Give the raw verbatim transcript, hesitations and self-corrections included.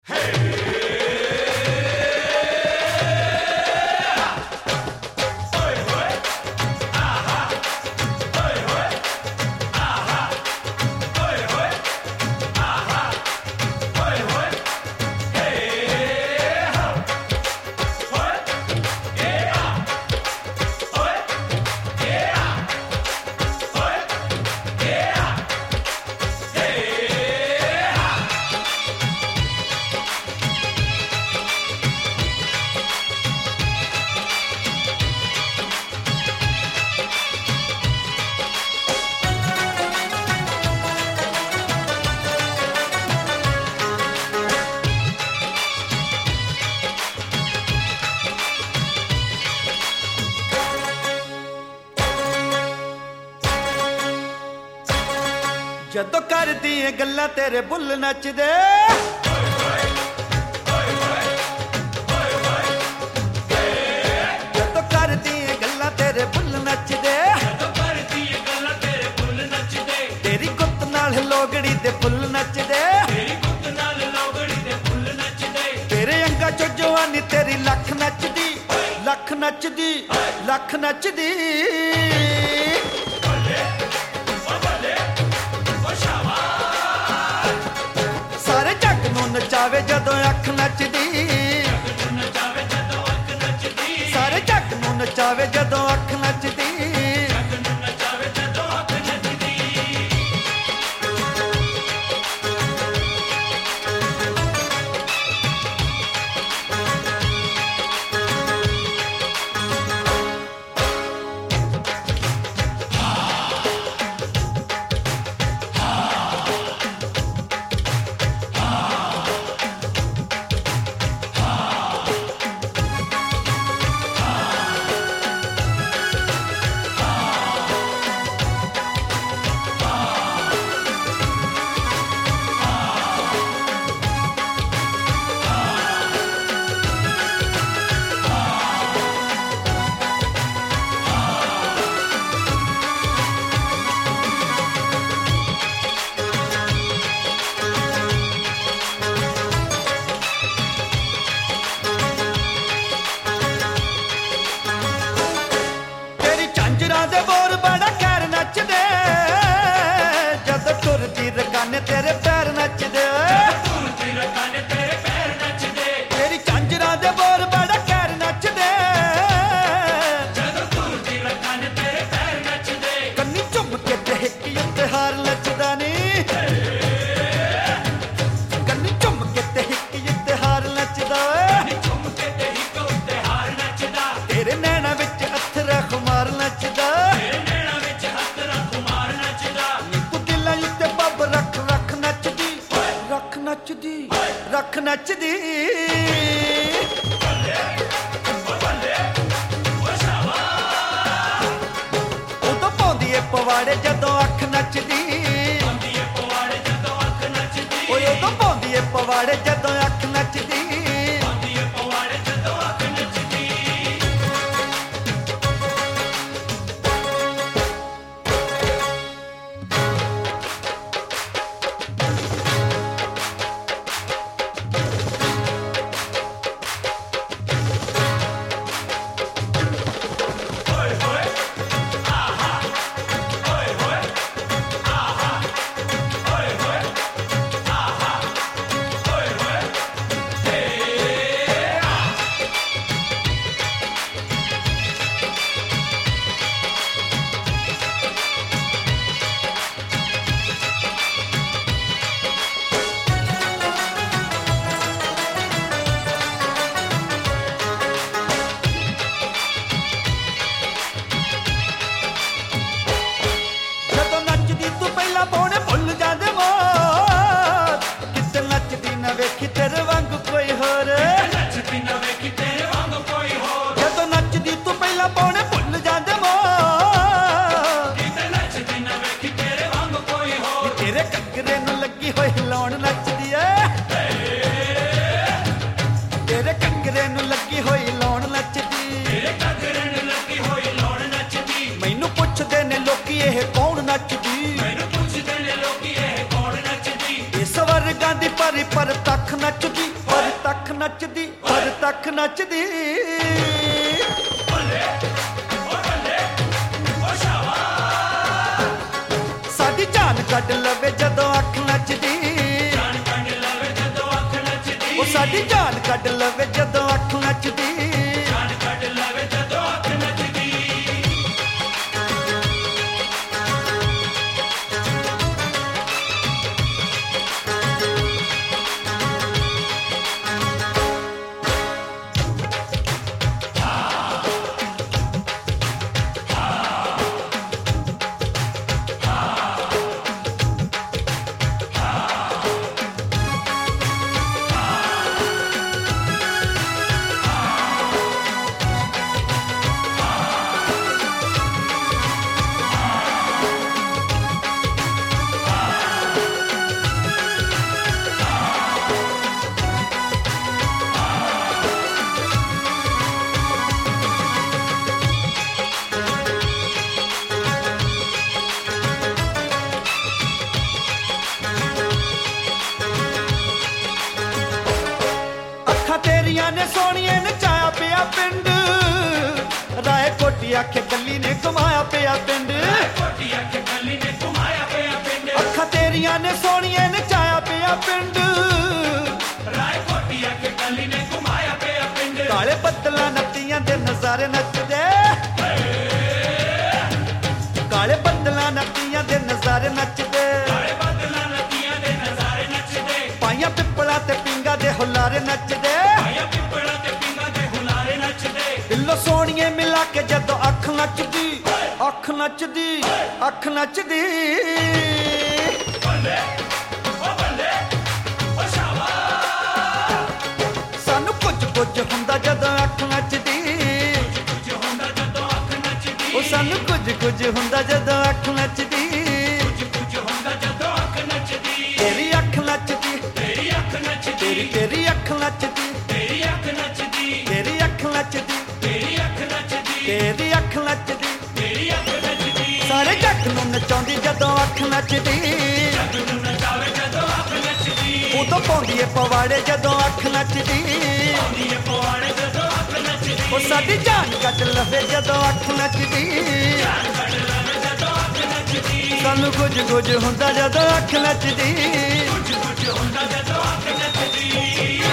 ਜਦੋਂ ਕਰਦੀ ਏ ਗੱਲਾਂ ਤੇਰੇ ਬੁੱਲ ਨੱਚਦੇ ਜਦੋਂ ਕਰਦੀ ਏ ਗੱਲਾਂ ਤੇਰੇ ਬੁੱਲ ਨੱਚਦੇ ਜਦੋਂ ਕਰਦੀ ਏ ਗੱਲਾਂ ਤੇਰੇ ਬੁੱਲ ਨੱਚਦੇ ਤੇਰੀ ਗੁੱਤ ਨਾਲ ਲੋਗੜੀ ਦੇ ਫੁੱਲ ਨੱਚਦੇ ਤੇਰੀ ਗੁੱਤ ਨਾਲ ਲੋਗੜੀ ਦੇ ਫੁੱਲ ਨੱਚਦੇ ਤੇਰੇ ਅੰਗਾਂ ਚੋਂ ਜਵਾਨੀ ਤੇਰੀ ਲੱਖ ਨੱਚਦੀ ਲੱਖ ਨੱਚਦੀ ਲੱਖ ਨੱਚਦੀ ਨਚਾਵੇ ਜਦੋਂ ਅੱਖ ਨੱਚਦੀ ਨਚਾਵੇ ਜਦੋਂ ਅੱਖ ਨੱਚਦੀ ਸਾਰੇ ਜੱਗ ਨੂੰ ਨਚਾਵੇ ਜਦੋਂ ਅੱਖ ਨੱਚਦੀ ਜੱਗ ਨੂੰ ਨਚਾਵੇ ਜਦੋਂ ਅੱਖ ਨੱਚਦੀ ਤੇਰੇ ਪੈਰ ਨੱਚਦੇ ਤੁਰਦੀ ਰਕਾਨੇ ਤੇਰੇ ਪੈਰ ਨੱਚਦੇ ਤੇਰੀ ਝਾਂਜਰਾਂ ਦੇ ਬੋਰ ਬੜਾ ਕਹਿਰ ਨੱਚਦੇ ਜਦੋਂ ਤੁਰਦੀ ਰਕਾਨੇ ਤੇਰੇ ਪੈਰ ਨੱਚਦੇ ਕੰਨੀ ਝੁੰਮ ਕੇ ਦੇਖ ਉੱਤੇ ਹਾਰ ਨੱਚਦਾ ਨੀ ਕੰਨੀ ਝੁੰਮ ਕੇ ਦੇਖ ਉੱਤੇ ਹਾਰ ਨੱਚਦਾ ਝੁੰਮ ਕੇ ਦੇਖ ਉੱਤੇ ਹਾਰ ਨੱਚਦਾ ਤੇਰੇ ਨੈਣਾ ਵਿੱਚ ਅਥਰਾ ਖੁਮਾਰ ਨੱਚਦਾ ਤੇਰੇ ਨੈਣਾ ਵਿੱਚ ਹੱਥਰਾ ਖੁਮਾਰ ਨੱਚਦਾ ਨੀ ਦਿਲਾਂ ਉੱਤੇ ਬੱਬ ਰੱਖ ਰੱਖ ਨੱਚਦੀ ਰੱਖ ਨੱਚਦੀ ਰੱਖ ਨੱਚਦੀ ਬੱਲੇ ਓ ਬੱਲੇ ਓ ਸ਼ਾਬਾਸ਼ ਉਦੋਂ ਪਾਉਂਦੀ ਏ ਪਵਾੜੇ ਜਦੋਂ ਅੱਖ ਨੱਚਦੀ ਪਾਉਂਦੀ ਏ ਪਵਾੜੇ ਜਦੋਂ ਅੱਖ ਨੱਚਦੀ ਓਏ ਉਦੋਂ ਪਾਉਂਦੀ ਏ ਪਵਾੜੇ ਜਦੋਂ ਅੱਖ ਨੱਚਦੀ ਪਾਉਂਦੀ ਏ ਪਵਾੜੇ ਜਦੋਂ ਅੱਖ ਨੱਚਦੀ ਵੇਖੀ ਤੇਰੇ ਵਾਂਗ ਕੋਈ ਹੋਰ ਨੱਚਦੀ ਨਾ ਵੇਖੀ ਤੇਰੇ ਵਾਂਗ ਕੋਈ ਹੋਰ ਜਦੋਂ ਨੱਚਦੀ ਤੂੰ ਪਹਿਲਾਂ ਪਾਉਣੇ ਭੁੱਲ ਜਾਂਦੇ ਮੋਰ ਕਿਤੇ ਨੱਚਦੀ ਨਾ ਵੇਖੀ ਤੇਰੇ ਵਾਂਗ ਕੋਈ ਹੋਰ ਤੇਰੇ ਘੱਗਰੇ ਨੂੰ ਲੱਗੀ ਹੋਈ ਲਾਉਣ ਨੱਚਦੀ ਏ ਤੇਰੇ ਘੱਗਰੇ ਨੂੰ ਲੱਗੀ ਹੋਈ ਲਾਉਣ ਨੱਚਦੀ ਤੇਰੇ ਘੱਗਰੇ ਨੂੰ ਲੱਗੀ ਹੋਈ ਲਾਉਣ ਨੱਚਦੀ ਮੈਨੂੰ ਪੁੱਛਦੇ ਨੇ ਲੋਕੀ ਇਹ ਕੌਣ ਨੱਚਦੀ ਮੈਨੂੰ ਪੁੱਛਦੇ ਨੇ ਲੋਕੀ ਇਹ ਕੌਣ ਨੱਚਦੀ ਇਸ ਵਰਗਾਂ ਦੀ ਪਰੀ ਪਰ ਤੱਕ ਨੱਚਦੀ ਨੱਚਦੀ ਹਰ ਤੱਕ ਨੱਚਦੀ ਬੱਲੇ ਓ ਬੱਲੇ ਓ ਸ਼ਾਬਾਸ਼ ਸਾਡੀ ਜਾਨ ਕੱਢ ਲਵੇ ਜਦੋਂ ਅੱਖ ਨੱਚਦੀ ਜਾਨ ਕੱਢ ਲਵੇ ਜਦੋਂ ਅੱਖ ਨੱਚਦੀ ਉਹ ਸਾਡੀ ਜਾਨ ਕੱਢ ਲਵੇ ਜਦੋਂ ਅੱਖ ਨੱਚਦੀ ਜਾਨ ਕੱਢ ਲਵੇ ਜਦੋਂ ਅੱਖ ਨੱਚਦੀ ਤੇਰੀਆਂ ਨੇ ਸੋਹਣੀਏ ਨਚਾਇਆ ਪਿਆ ਪਿੰਡ ਰਾਏ ਕੋਟੀ ਆਖੇ ਕੱਲੀ ਨੇ ਘੁਮਾਇਆ ਪਿਆ ਪਿੰਡ ਕੋਟੀ ਆਖੇ ਕੱਲੀ ਨੇ ਘੁਮਾਇਆ ਪਿਆ ਪਿੰਡ ਅੱਖਾਂ ਤੇਰੀਆਂ ਨੇ ਸੋਹਣੀਏ ਨਚਾਇਆ ਪਿਆ ਪਿੰਡ ਰਾਏ ਕੋਟੀ ਆਖੇ ਕੱਲੀ ਨੇ ਘੁਮਾਇਆ ਪਿਆ ਪਿੰਡ ਕਾਲੇ ਬੱਦਲਾਂ ਨੱਤੀਆਂ ਦੇ ਨਜ਼ਾਰੇ ਨੱਚਦੇ ਕਾਲੇ ਬੱਦਲਾਂ ਨੱਤੀਆਂ ਦੇ ਨਜ਼ਾਰੇ ਨੱਚਦੇ ਕਾਲੇ ਬੱਦਲਾਂ ਨੱਤੀਆਂ ਦੇ ਨਜ਼ਾਰੇ ਨੱਚਦੇ ਪਾਈਆਂ ਪਿੱਪਲਾਂ ਤੇ ਪਿੰਗਾ ਦੇ ਹੁਲਾਰੇ ਨੱਚਦੇ ਪਾਈਆਂ ਪਿੱਪਲਾਂ ਤੇ ਪਿੰਗਾ ਦੇ ਹੁਲਾਰੇ ਨੱਚਦੇ ਦਿਲੋਂ ਸੋਹਣੀਏ ਮਿਲਾ ਕੇ ਜਦੋਂ ਅੱਖ ਨੱਚਦੀ ਅੱਖ ਨੱਚਦੀ ਅੱਖ ਨੱਚਦੀ ਬੱਲੇ ਓ ਬੱਲੇ ਓ ਸ਼ਾਬਾਸ਼ ਸਾਨੂੰ ਕੁਝ ਕੁਝ ਹੁੰਦਾ ਜਦੋਂ ਅੱਖ ਨੱਚਦੀ ਕੁਝ ਹੁੰਦਾ ਜਦੋਂ ਅੱਖ ਨੱਚਦੀ ਉਹ ਸਾਨੂੰ ਕੁਝ ਕੁਝ ਹੁੰਦਾ ਜਦੋਂ ਅੱਖ ਨੱਚਦੀ ਕੁਝ ਕੁਝ ਹੁੰਦਾ ਜਦੋਂ ਅੱਖ ਨੱਚਦੀ ਤੇਰੀ ਅੱਖ ਨੱਚਦੀ ਤੇਰੀ ਅੱਖ ਨੱਚਦੀ ਤੇਰੀ ਤੇਰੀ ਅੱਖ ਨੱਚਦੀ ਤੇਰੀ ਅੱਖ ਨੱਚਦੀ ਤੇਰੀ ਅੱਖ ਨੱਚਦੀ ਤੇਰੀ ਅੱਖ ਨੱਚਦੀ ਤੇਰੀ ਅੱਖ ਨੱਚਦੀ ਤੇਰੀ ਅੱਖ ਨੱਚਦੀ ਸਾਰੇ ਜੱਗ ਨੂੰ ਨਚਾਉਂਦੀ ਜਦੋਂ ਅੱਖ ਨੱਚਦੀ ਜੱਗ ਨੂੰ ਨਚਾਵੇ ਜਦੋਂ ਅੱਖ ਨੱਚਦੀ ਉਦੋਂ ਪਾਉਂਦੀ ਏ ਪਵਾੜੇ ਜਦੋਂ ਅੱਖ ਨੱਚਦੀ ਆਉਂਦੀ ਏ ਪਵਾੜੇ ਜਦੋਂ ਅੱਖ ਨੱਚਦੀ ਉਹ ਸਾਡੀ ਜਾਨ ਕੱਢ ਲਵੇ ਜਦੋਂ ਅੱਖ ਨੱਚਦੀ ਜਾਨ ਕੱਢ ਲਵੇ ਜਦੋਂ ਅੱਖ ਨੱਚਦੀ ਸਾਨੂੰ ਕੁਝ ਕੁਝ ਹੁੰਦਾ ਜਦੋਂ ਅੱਖ ਨੱਚਦੀ ਕੁਝ ਕੁਝ ਹੁੰਦਾ ਜਦੋਂ ਅੱਖ ਨੱਚਦੀ